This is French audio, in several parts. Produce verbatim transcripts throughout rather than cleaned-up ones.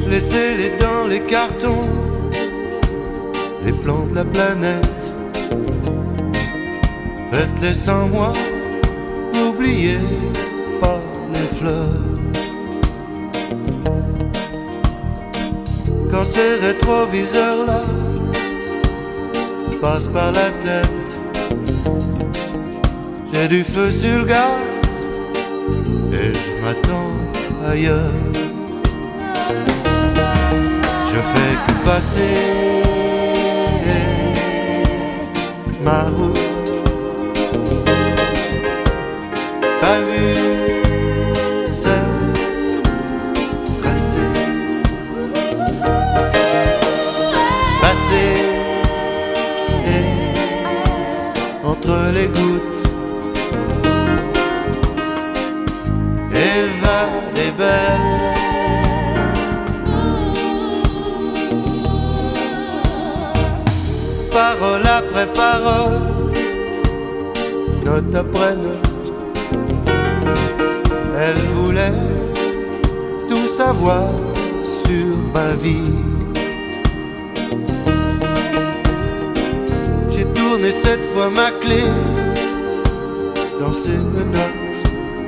Laissez-les dans les cartons, les plans de la planète. Faites-les sans moi, n'oubliez pas les fleurs. Quand ces rétroviseurs-là passent par la tête, j'ai du feu sur le gaz et je m'attends ailleurs. Je fais que passer ma route, pas vu celle tracée, passer entre les gouttes, Eva est belle. Parole après parole, note après note, elle voulait tout savoir sur ma vie. J'ai tourné cette fois ma clé dans ses menottes,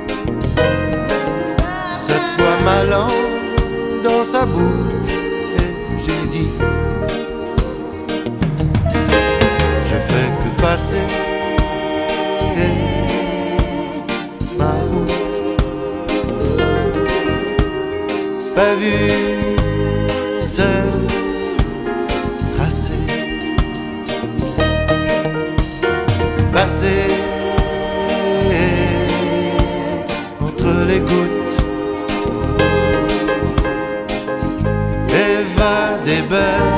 cette fois ma langue dans sa bouche, et j'ai dit: je fais que passer ma route, pas vu seul tracé, passer entre les gouttes, Eva des belles.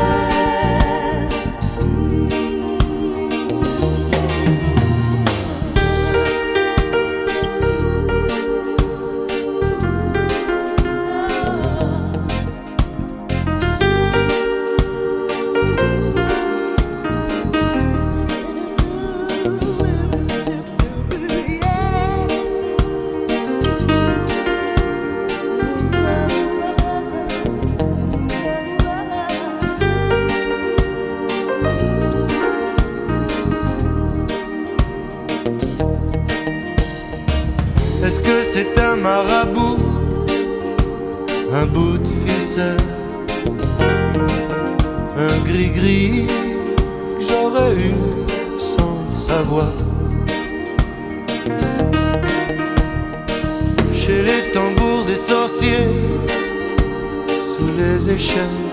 Est-ce que c'est un marabout, un bout de ficelle, un gris-gris que j'aurais eu sans savoir? Chez les tambours des sorciers, sous les échelles,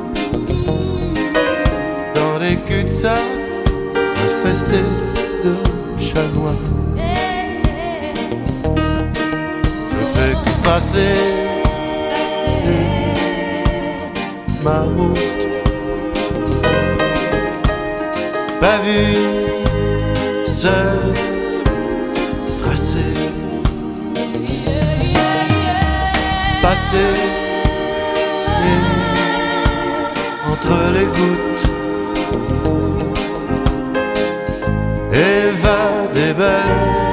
dans les cul-de-sac infestés de chats noirs. Que passer ma route, pas vu seul tracé, passer entre les gouttes, Eva des belles.